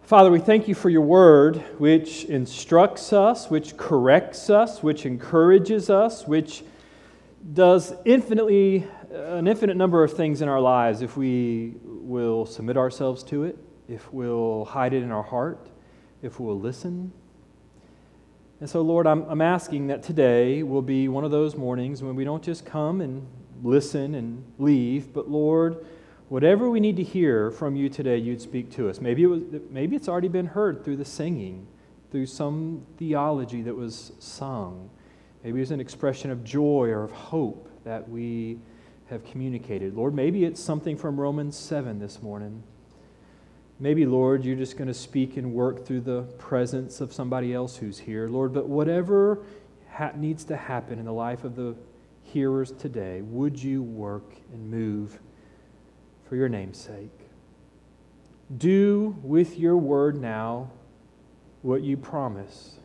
Father, we thank you for your word, which instructs us, which corrects us, which encourages us, which does an infinite number of things in our lives if we will submit ourselves to it, if we'll hide it in our heart, if we'll listen. And so, Lord, I'm asking that today will be one of those mornings when we don't just come and listen and leave, but Lord, whatever we need to hear from you today, you'd speak to us. Maybe it's already been heard through the singing, through some theology that was sung. Maybe it's an expression of joy or of hope that we have communicated. Lord, maybe it's something from Romans 7 this morning. Maybe, Lord, you're just going to speak and work through the presence of somebody else who's here. Lord, but whatever needs to happen in the life of the hearers today, would you work and move for your name's sake? Do with your word now what you promise,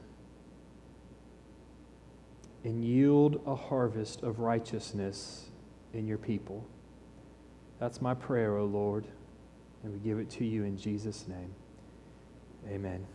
and yield a harvest of righteousness in your people. That's my prayer, O Lord, and we give it to you in Jesus' name. Amen.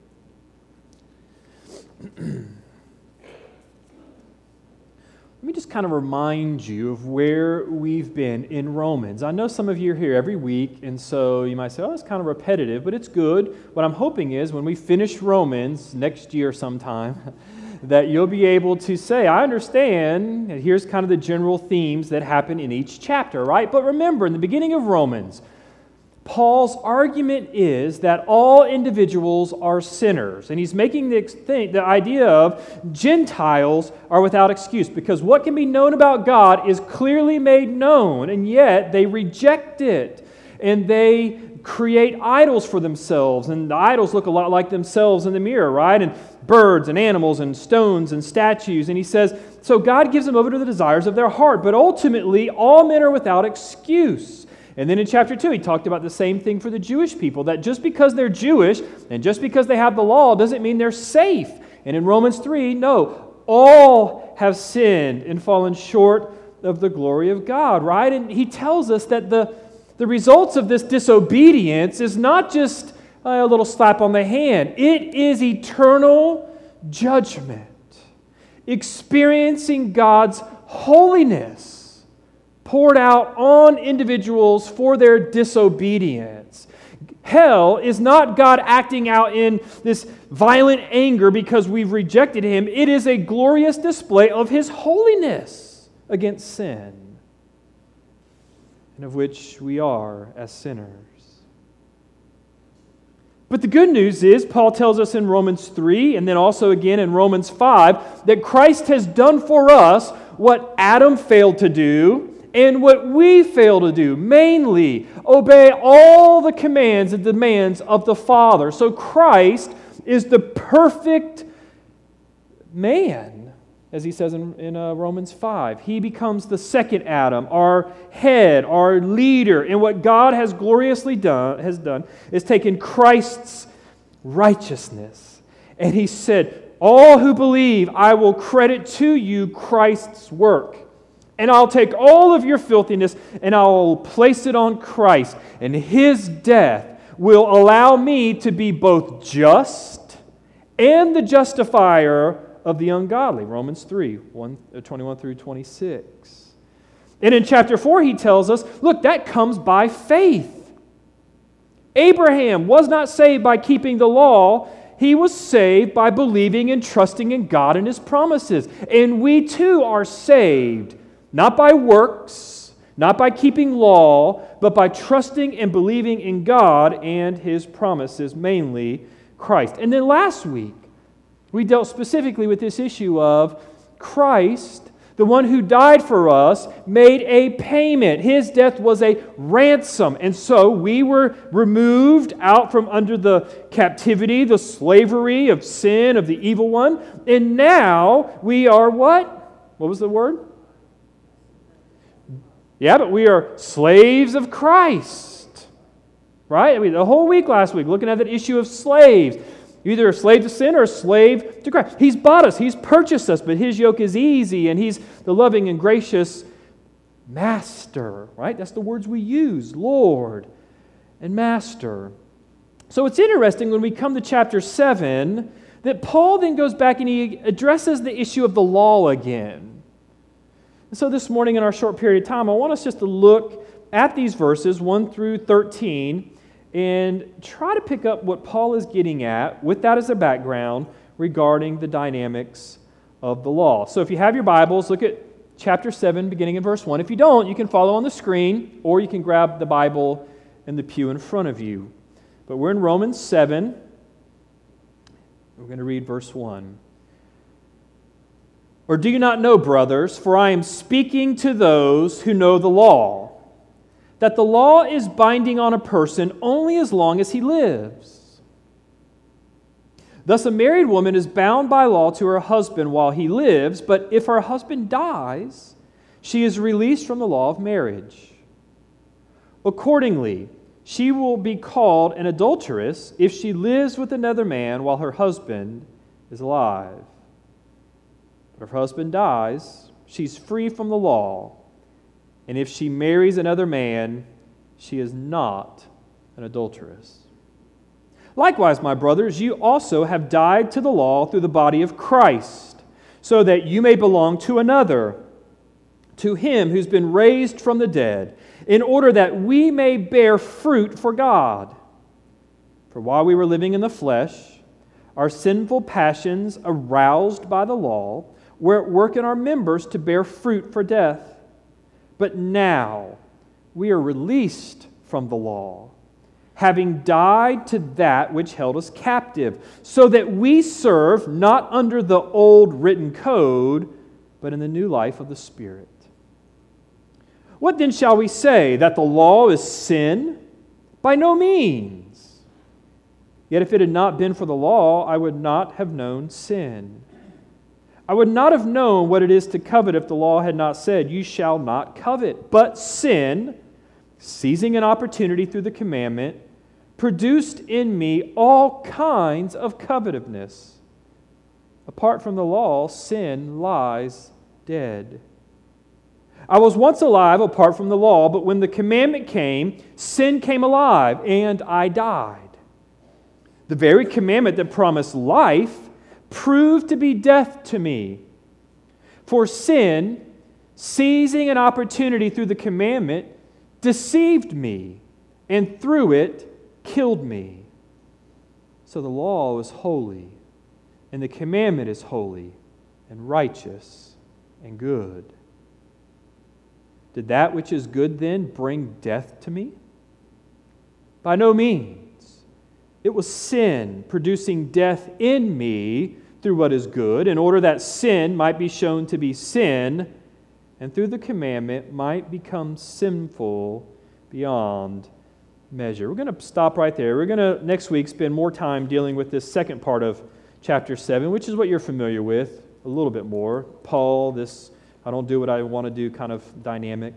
Let me just kind of remind you of where we've been in Romans. I know some of you are here every week, and so you might say, oh, it's kind of repetitive, but it's good. What I'm hoping is when we finish Romans next year sometime, that you'll be able to say, I understand, and here's kind of the general themes that happen in each chapter, right? But remember, in the beginning of Romans, Paul's argument is that all individuals are sinners. And he's making the idea of Gentiles are without excuse, because what can be known about God is clearly made known, and yet they reject it. And they create idols for themselves, and the idols look a lot like themselves in the mirror, right? And birds and animals and stones and statues. And he says, so God gives them over to the desires of their heart, but ultimately all men are without excuse. And then in chapter 2, he talked about the same thing for the Jewish people, that just because they're Jewish and just because they have the law doesn't mean they're safe. And in Romans 3, no, all have sinned and fallen short of the glory of God, right? And he tells us that the results of this disobedience is not just a little slap on the hand. It is eternal judgment, experiencing God's holiness poured out on individuals for their disobedience. Hell is not God acting out in this violent anger because we've rejected Him. It is a glorious display of His holiness against sin, and of which we are as sinners. But the good news is, Paul tells us in Romans 3, and then also again in Romans 5, that Christ has done for us what Adam failed to do, and what we fail to do, mainly obey all the commands and demands of the Father. So Christ is the perfect man, as he says in Romans 5. He becomes the second Adam, our head, our leader. And what God has gloriously done is taken Christ's righteousness. And he said, all who believe, I will credit to you Christ's work. And I'll take all of your filthiness and I'll place it on Christ. And His death will allow me to be both just and the justifier of the ungodly. Romans 3, 21 through 26. And in chapter 4 he tells us, look, that comes by faith. Abraham was not saved by keeping the law. He was saved by believing and trusting in God and His promises. And we too are saved, not by works, not by keeping law, but by trusting and believing in God and His promises, mainly Christ. And then last week, we dealt specifically with this issue of Christ, the one who died for us, made a payment. His death was a ransom. And so we were removed out from under the captivity, the slavery of sin, of the evil one. And now we are what? What was the word? Yeah, but we are slaves of Christ, right? I mean, the whole week last week, looking at that issue of slaves. You're either a slave to sin or a slave to Christ. He's bought us. He's purchased us, but His yoke is easy, and He's the loving and gracious Master, right? That's the words we use, Lord and Master. So it's interesting when we come to chapter 7 that Paul then goes back and he addresses the issue of the law again. And so this morning in our short period of time, I want us just to look at these verses 1 through 13 and try to pick up what Paul is getting at with that as a background regarding the dynamics of the law. So if you have your Bibles, look at chapter 7, beginning in verse 1. If you don't, you can follow on the screen, or you can grab the Bible in the pew in front of you. But we're in Romans 7. We're going to read verse 1. Or do you not know, brothers, for I am speaking to those who know the law, that the law is binding on a person only as long as he lives. Thus a married woman is bound by law to her husband while he lives, but if her husband dies, she is released from the law of marriage. Accordingly, she will be called an adulteress if she lives with another man while her husband is alive. But if her husband dies, she's free from the law. And if she marries another man, she is not an adulteress. Likewise, my brothers, you also have died to the law through the body of Christ, so that you may belong to another, to Him who's been raised from the dead, in order that we may bear fruit for God. For while we were living in the flesh, our sinful passions, aroused by the law, were at work in our members to bear fruit for death. But now we are released from the law, having died to that which held us captive, so that we serve not under the old written code, but in the new life of the Spirit. What then shall we say? That the law is sin? By no means. Yet if it had not been for the law, I would not have known sin. I would not have known what it is to covet if the law had not said, you shall not covet. But sin, seizing an opportunity through the commandment, produced in me all kinds of covetousness. Apart from the law, sin lies dead. I was once alive apart from the law, but when the commandment came, sin came alive, and I died. The very commandment that promised life proved to be death to me. For sin, seizing an opportunity through the commandment, deceived me, and through it killed me. So the law is holy, and the commandment is holy, and righteous, and good. Did that which is good then bring death to me? By no means. It was sin producing death in me through what is good, in order that sin might be shown to be sin, and through the commandment might become sinful beyond measure. We're going to stop right there. We're going to, next week, spend more time dealing with this second part of chapter 7, which is what you're familiar with a little bit more. Paul, this I don't do what I want to do kind of dynamic.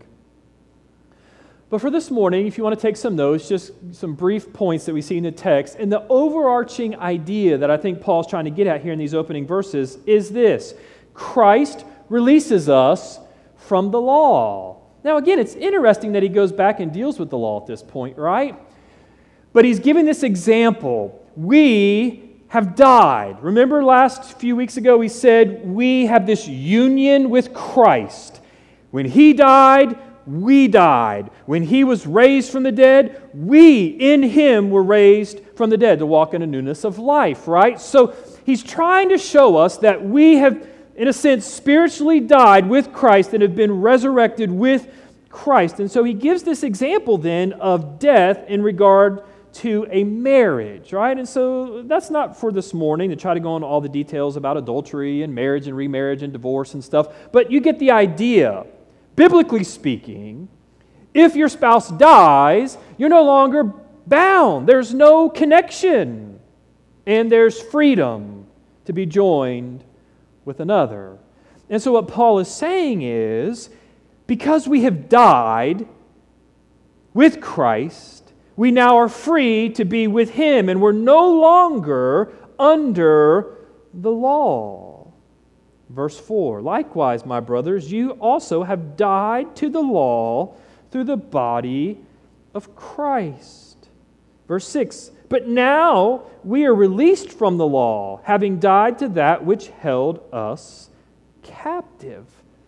But for this morning, if you want to take some notes, just some brief points that we see in the text, and the overarching idea that I think Paul's trying to get at here in these opening verses is this: Christ releases us from the law. Now again, it's interesting that he goes back and deals with the law at this point, right? But he's giving this example. We have died. Remember last few weeks ago we said we have this union with Christ. When He died, we died. When He was raised from the dead, we in Him were raised from the dead to walk in a newness of life, right? So he's trying to show us that we have, in a sense, spiritually died with Christ and have been resurrected with Christ. And so he gives this example then of death in regard to a marriage, right? And so that's not for this morning to try to go into all the details about adultery and marriage and remarriage and divorce and stuff, but you get the idea. Biblically speaking, if your spouse dies, you're no longer bound. There's no connection, and there's freedom to be joined with another. And so what Paul is saying is, because we have died with Christ, we now are free to be with Him, and we're no longer under the law. Verse 4, likewise, my brothers, you also have died to the law through the body of Christ. Verse 6, But now we are released from the law, having died to that which held us captive.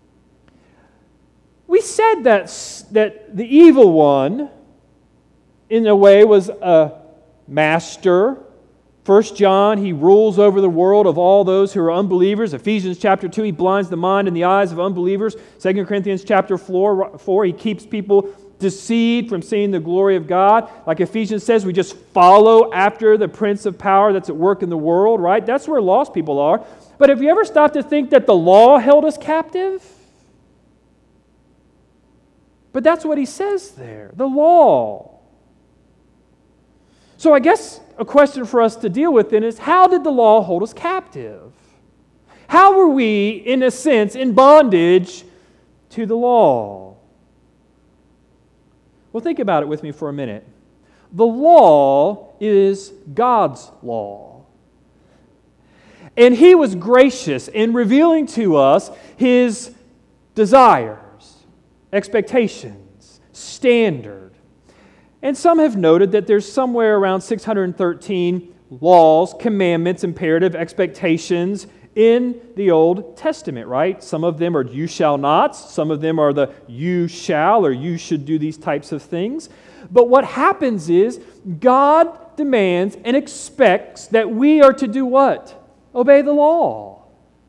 We said that the evil one, in a way, was a master. 1 John, he rules over the world of all those who are unbelievers. Ephesians chapter 2, he blinds the mind and the eyes of unbelievers. 2 Corinthians chapter 4, he keeps people deceived from seeing the glory of God. Like Ephesians says, we just follow after the prince of power that's at work in the world, right? That's where lost people are. But have you ever stopped to think that the law held us captive? But that's what he says there, the law. So I guess a question for us to deal with then is, how did the law hold us captive? How were we, in a sense, in bondage to the law? Well, think about it with me for a minute. The law is God's law. And He was gracious in revealing to us His desires, expectations, standards. And some have noted that there's somewhere around 613 laws, commandments, imperative expectations in the Old Testament, right? Some of them are you shall nots. Some of them are the you shall or you should do these types of things. But what happens is God demands and expects that we are to do what? Obey the law.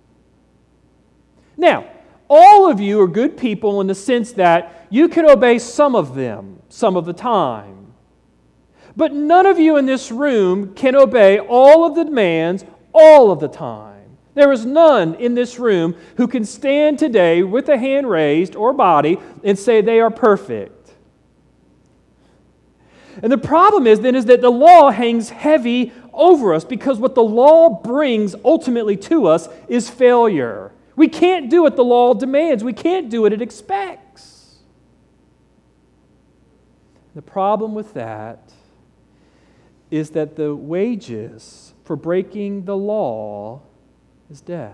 Now, all of you are good people in the sense that you can obey some of them, some of the time. But none of you in this room can obey all of the demands all of the time. There is none in this room who can stand today with a hand raised or body and say they are perfect. And the problem is that the law hangs heavy over us because what the law brings ultimately to us is failure. We can't do what the law demands. We can't do what it expects. The problem with that is that the wages for breaking the law is death.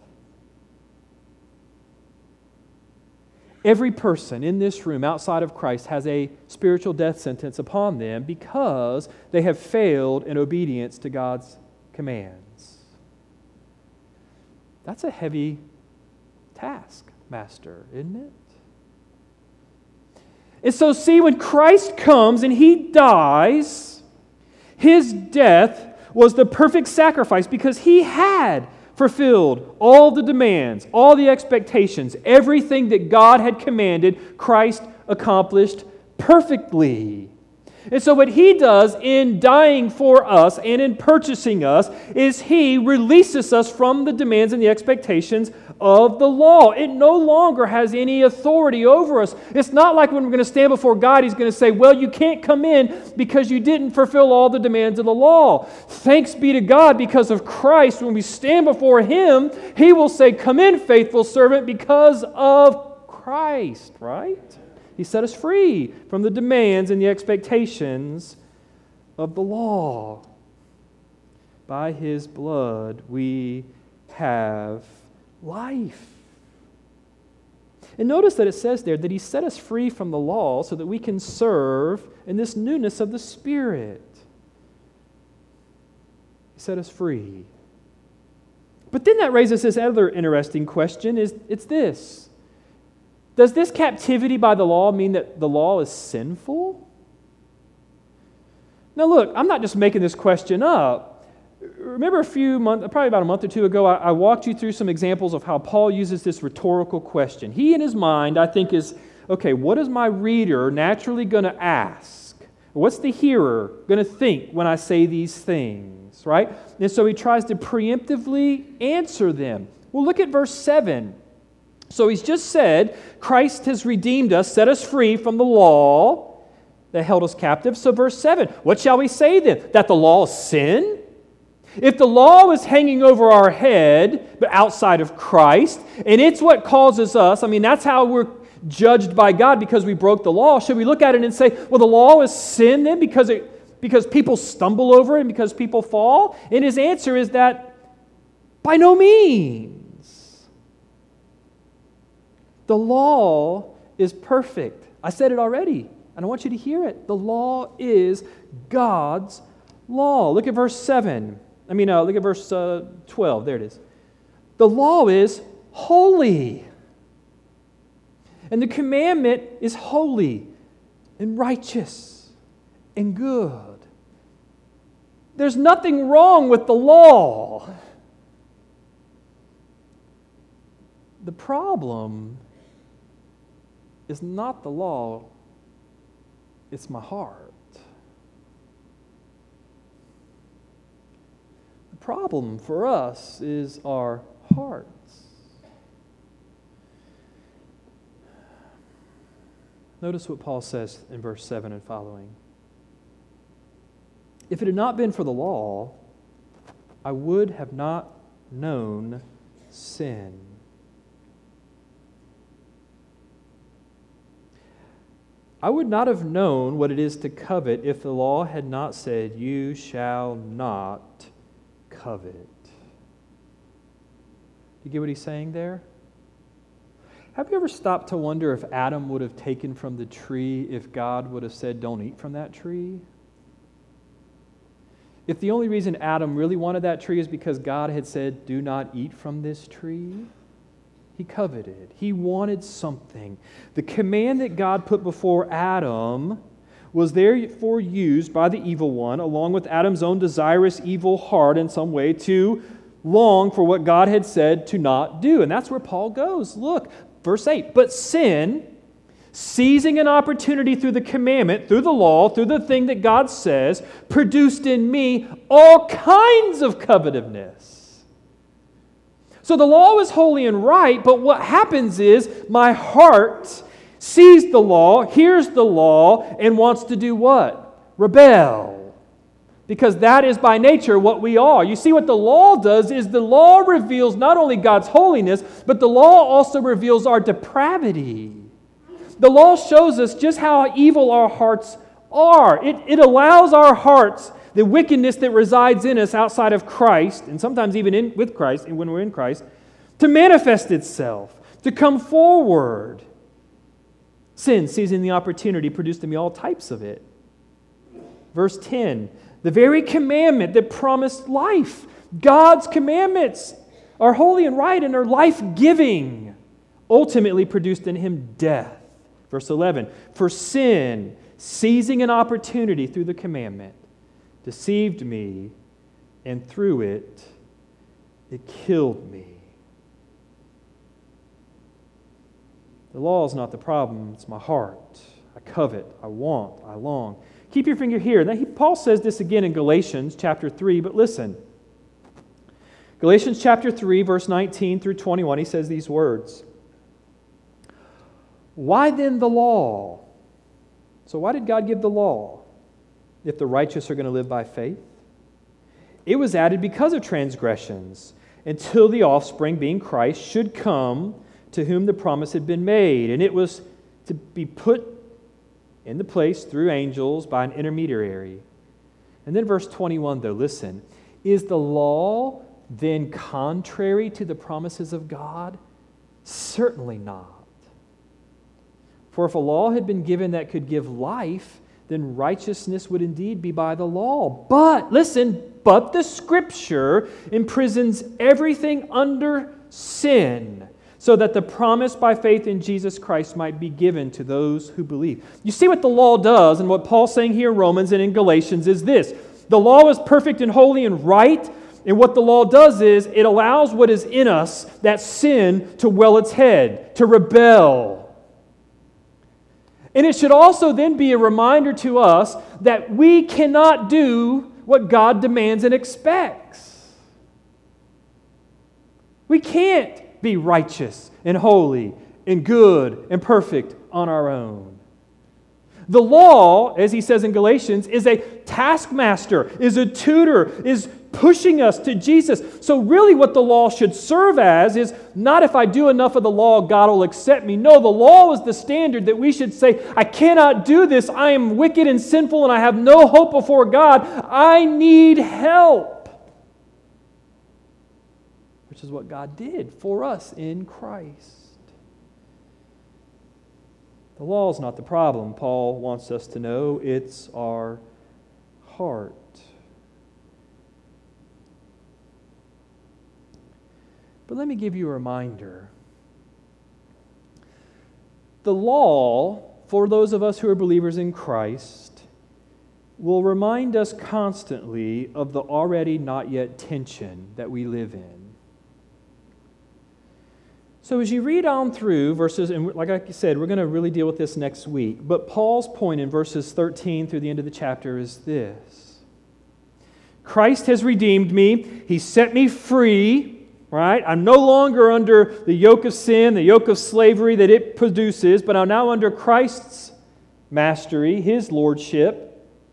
Every person in this room outside of Christ has a spiritual death sentence upon them because they have failed in obedience to God's commands. That's a heavy task, Master, isn't it? And so, see, when Christ comes and He dies, His death was the perfect sacrifice because He had fulfilled all the demands, all the expectations, everything that God had commanded, Christ accomplished perfectly. And so what He does in dying for us and in purchasing us is He releases us from the demands and the expectations of the law. It no longer has any authority over us. It's not like when we're going to stand before God, He's going to say, well, you can't come in because you didn't fulfill all the demands of the law. Thanks be to God, because of Christ, when we stand before Him, He will say, come in, faithful servant, because of Christ, right? He set us free from the demands and the expectations of the law. By His blood, we have life. And notice that it says there that He set us free from the law so that we can serve in this newness of the Spirit. He set us free. But then that raises this other interesting question, it's this. Does this captivity by the law mean that the law is sinful? Now look, I'm not just making this question up. Remember probably about a month or two ago, I walked you through some examples of how Paul uses this rhetorical question. He in his mind, I think, is, okay, what is my reader naturally going to ask? What's the hearer going to think when I say these things, right? And so he tries to preemptively answer them. Well, look at verse 7. So he's just said, Christ has redeemed us, set us free from the law that held us captive. So verse 7, what shall we say then? That the law is sin? If the law is hanging over our head, but outside of Christ, and it's what causes us, that's how we're judged by God because we broke the law, should we look at it and say, well, the law is sin then because people stumble over it and because people fall? And his answer is that by no means. The law is perfect. I said it already, and I want you to hear it. The law is God's law. Look at verse 7. Look at verse 12. There it is. The law is holy. And the commandment is holy and righteous and good. There's nothing wrong with the law. The problem is not the law, it's my heart. The problem for us is our hearts. Notice what Paul says in verse 7 and following. If it had not been for the law, I would have not known sin. I would not have known what it is to covet if the law had not said, "You shall not covet." You get what he's saying there? Have you ever stopped to wonder if Adam would have taken from the tree if God would have said, "Don't eat from that tree"? If the only reason Adam really wanted that tree is because God had said, "Do not eat from this tree," he coveted. He wanted something. The command that God put before Adam was therefore used by the evil one, along with Adam's own desirous evil heart in some way, to long for what God had said to not do. And that's where Paul goes. Look, verse 8. But sin, seizing an opportunity through the commandment, through the law, through the thing that God says, produced in me all kinds of covetousness. So the law is holy and right, but what happens is my heart sees the law, hears the law, and wants to do what? Rebel. Because that is by nature what we are. You see, what the law does is the law reveals not only God's holiness, but the law also reveals our depravity. The law shows us just how evil our hearts are. It allows our hearts, the wickedness that resides in us outside of Christ, and sometimes even with Christ, and when we're in Christ, to manifest itself, to come forward. Sin, seizing the opportunity, produced in me all types of it. Verse 10, the very commandment that promised life. God's commandments are holy and right and are life-giving, ultimately produced in him death. Verse 11, for sin, seizing an opportunity through the commandment, deceived me, and through it killed me. The law is not the problem, it's my heart. I covet, I want, I long. Keep your finger here. Now, Paul says this again in Galatians chapter 3, but listen. Galatians chapter 3, verse 19 through 21, he says these words. Why then the law? So why did God give the law if the righteous are going to live by faith? It was added because of transgressions, until the offspring, being Christ, should come, to whom the promise had been made. And it was to be put in the place through angels by an intermediary. And then verse 21, though, listen. Is the law then contrary to the promises of God? Certainly not. For if a law had been given that could give life, then righteousness would indeed be by the law. But, listen, but the Scripture imprisons everything under sin, so that the promise by faith in Jesus Christ might be given to those who believe. You see what the law does, and what Paul's saying here in Romans and in Galatians is this. The law is perfect and holy and right, and what the law does is it allows what is in us, that sin, to well its head, to rebel. And it should also then be a reminder to us that we cannot do what God demands and expects. We can't be righteous and holy and good and perfect on our own. The law, as he says in Galatians, is a taskmaster, is a tutor, is pushing us to Jesus. So really what the law should serve as is not if I do enough of the law, God will accept me. No, the law is the standard that we should say, I cannot do this. I am wicked and sinful and I have no hope before God. I need help. Which is what God did for us in Christ. The law is not the problem, Paul wants us to know. It's our heart. But let me give you a reminder. The law, for those of us who are believers in Christ, will remind us constantly of the already not yet tension that we live in. So as you read on through verses, and like I said, we're going to really deal with this next week, but Paul's point in verses 13 through the end of the chapter is this. Christ has redeemed me. He set me free, right? I'm no longer under the yoke of sin, the yoke of slavery that it produces, but I'm now under Christ's mastery, His lordship.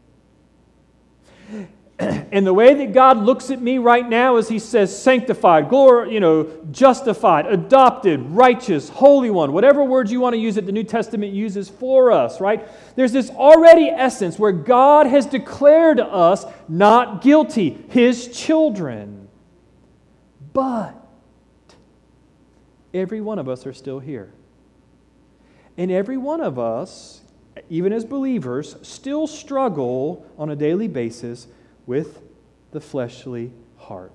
And the way that God looks at me right now is He says sanctified, justified, adopted, righteous, holy one, whatever words you want to use that the New Testament uses for us, right? There's this already essence where God has declared us not guilty, His children. But every one of us are still here. And every one of us, even as believers, still struggle on a daily basis with the fleshly heart.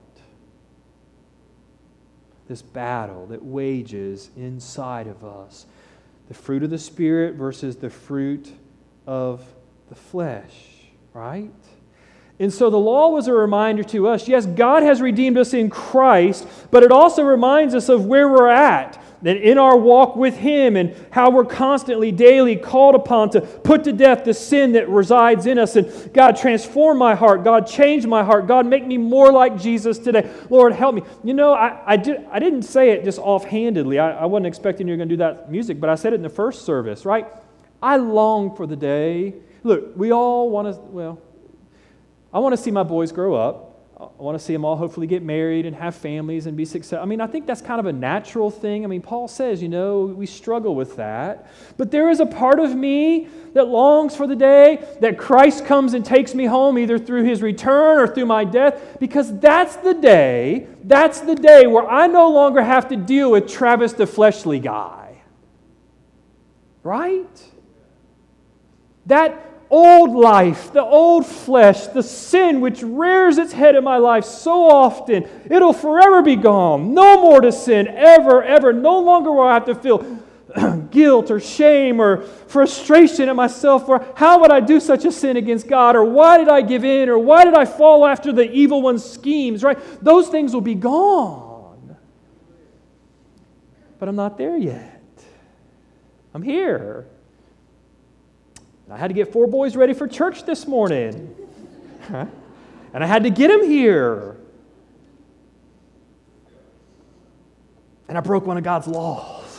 This battle that wages inside of us. The fruit of the Spirit versus the fruit of the flesh, right? And so the law was a reminder to us, yes, God has redeemed us in Christ, but it also reminds us of where we're at, that in our walk with Him and how we're constantly, daily called upon to put to death the sin that resides in us. And God, transform my heart. God, change my heart. God, make me more like Jesus today. Lord, help me. You know, I didn't say it just offhandedly. I wasn't expecting you were going to do that music, but I said it in the first service, right? I long for the day. Look, we all want to, I want to see my boys grow up. I want to see them all hopefully get married and have families and be successful. I mean, I think that's kind of a natural thing. I mean, Paul says, we struggle with that. But there is a part of me that longs for the day that Christ comes and takes me home, either through His return or through my death, because that's the day where I no longer have to deal with Travis the fleshly guy. Right? That old life, the old flesh, the sin which rears its head in my life so often, it'll forever be gone. No more to sin, ever, ever. No longer will I have to feel guilt or shame or frustration at myself for how would I do such a sin against God, or why did I give in, or why did I fall after the evil one's schemes, right? Those things will be gone. But I'm not there yet. I'm here. I had to get 4 boys ready for church this morning. And I had to get them here. And I broke one of God's laws.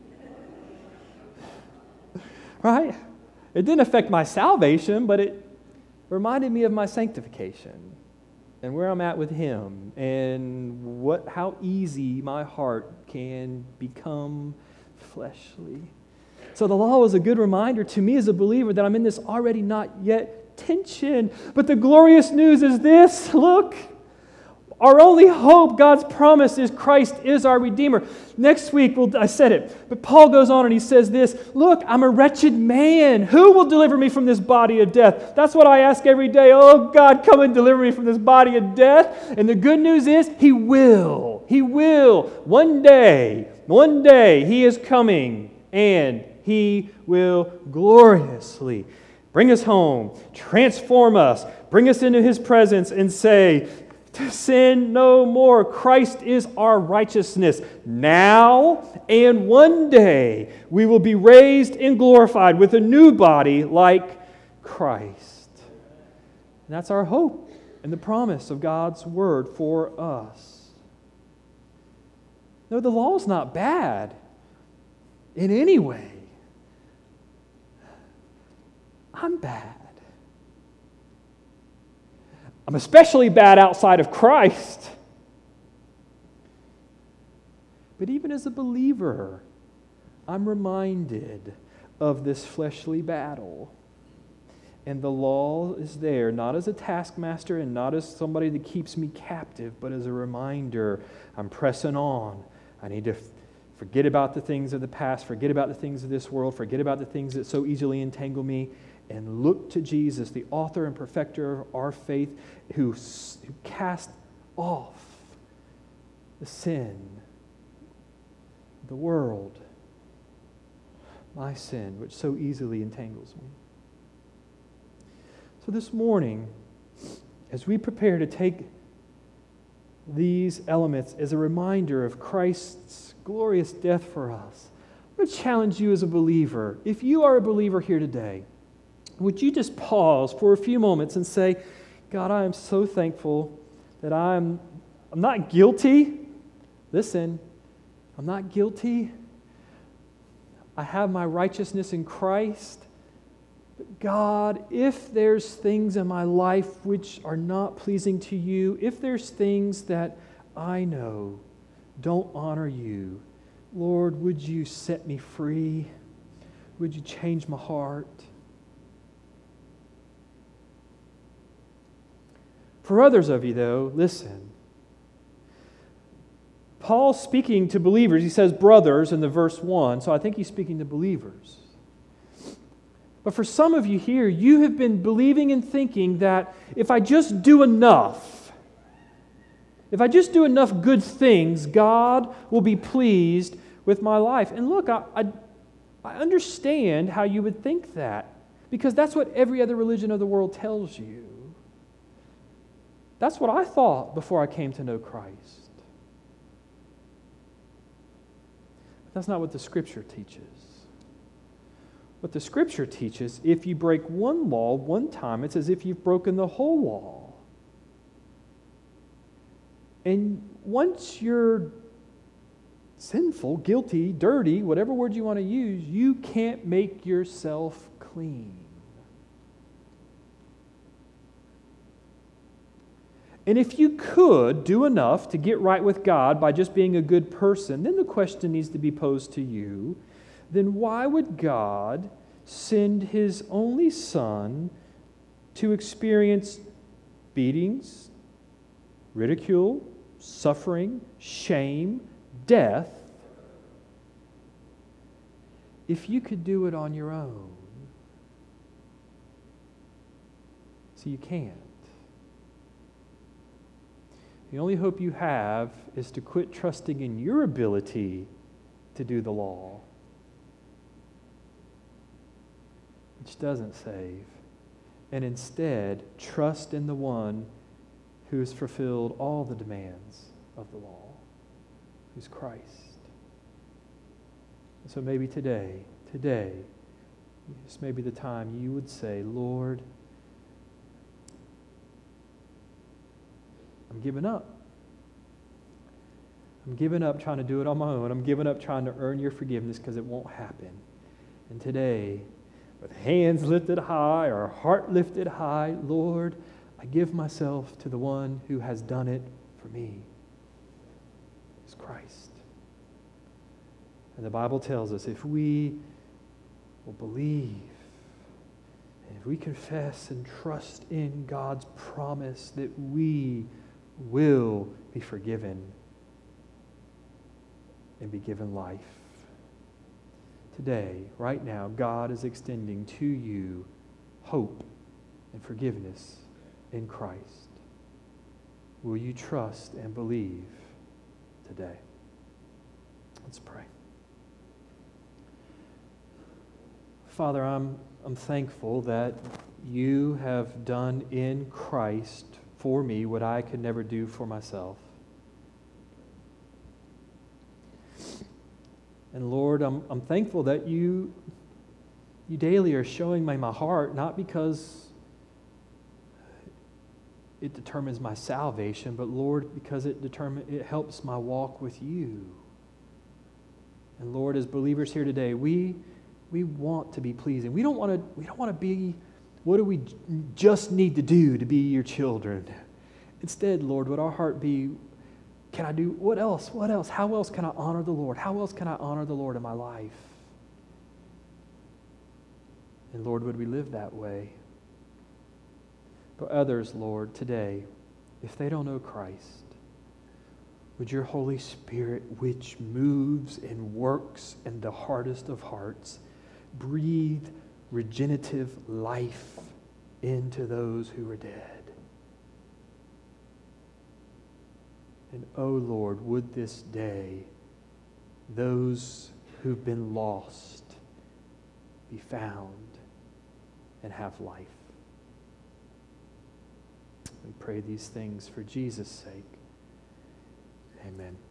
Right? It didn't affect my salvation, but it reminded me of my sanctification and where I'm at with Him and how easy my heart can become fleshly. So the law was a good reminder to me as a believer that I'm in this already not yet tension. But the glorious news is this, look, our only hope, God's promise, is Christ is our Redeemer. Next week, I said it, but Paul goes on and he says this, look, I'm a wretched man. Who will deliver me from this body of death? That's what I ask every day. Oh, God, come and deliver me from this body of death. And the good news is He will. He will. One day, He is coming, and He will gloriously bring us home, transform us, bring us into His presence and say, to sin no more. Christ is our righteousness now, and one day we will be raised and glorified with a new body like Christ. And that's our hope and the promise of God's word for us. No, the law is not bad in any way. I'm bad. I'm especially bad outside of Christ. But even as a believer, I'm reminded of this fleshly battle. And the law is there, not as a taskmaster and not as somebody that keeps me captive, but as a reminder, I'm pressing on. I need to forget about the things of the past, forget about the things of this world, forget about the things that so easily entangle me, and look to Jesus, the author and perfecter of our faith, who cast off the sin the world, my sin, which so easily entangles me. So this morning, as we prepare to take these elements as a reminder of Christ's glorious death for us, I'm going to challenge you as a believer. If you are a believer here today, would you just pause for a few moments and say, God, I am so thankful that I'm not guilty. Listen, I'm not guilty. I have my righteousness in Christ. But God, if there's things in my life which are not pleasing to you, if there's things that I know don't honor you, Lord, would you set me free? Would you change my heart? For others of you, though, listen. Paul's speaking to believers. He says brothers in the verse 1, so I think he's speaking to believers. But for some of you here, you have been believing and thinking that if I just do enough, if I just do enough good things, God will be pleased with my life. And look, I understand how you would think that, because that's what every other religion of the world tells you. That's what I thought before I came to know Christ. But that's not what the Scripture teaches. What the Scripture teaches, if you break one law one time, it's as if you've broken the whole law. And once you're sinful, guilty, dirty, whatever word you want to use, you can't make yourself clean. And if you could do enough to get right with God by just being a good person, then the question needs to be posed to you, then why would God send His only Son to experience beatings, ridicule, suffering, shame, death, if you could do it on your own? So you can't. The only hope you have is to quit trusting in your ability to do the law, which doesn't save, and instead trust in the one who has fulfilled all the demands of the law, who's Christ. And so maybe today, this may be the time you would say, Lord, I'm giving up. I'm giving up trying to do it on my own. I'm giving up trying to earn your forgiveness because it won't happen. And today, with hands lifted high or heart lifted high, Lord, I give myself to the one who has done it for me. It's Christ. And the Bible tells us if we will believe, and if we confess and trust in God's promise that we will be forgiven and be given life. Today, right now, God is extending to you hope and forgiveness in Christ. Will you trust and believe today? Let's pray. Father, I'm thankful that you have done in Christ for me what I could never do for myself. And Lord, I'm thankful that you daily are showing me my heart, not because it determines my salvation, but Lord, because it helps my walk with you. And Lord, as believers here today, we want to be pleasing. We don't want to be, what do we just need to do to be your children? Instead, Lord, would our heart be, can I do, what else? What else? How else can I honor the Lord? How else can I honor the Lord in my life? And Lord, would we live that way? For others, Lord, today, if they don't know Christ, would your Holy Spirit, which moves and works in the hardest of hearts, breathe regenerative life into those who are dead? And oh Lord, would this day those who've been lost be found and have life. We pray these things for Jesus' sake. Amen.